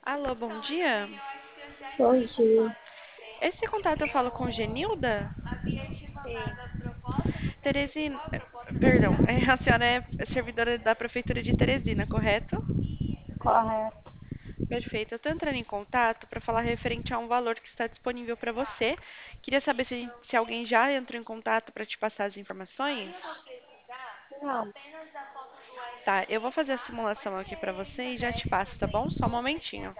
Alô, bom dia. Bom dia. Esse contato eu falo com Genilda? Sim, Teresina, perdão, a senhora é servidora da Prefeitura de Teresina, correto? correto. Perfeito. Eu estou entrando em contato para falar referente a um valor que está disponível para você. Queria saber se alguém já entrou em contato para te passar as informações. Não, Tá, eu vou fazer a simulação aqui para você e já te passo, tá bom? Só um momentinho.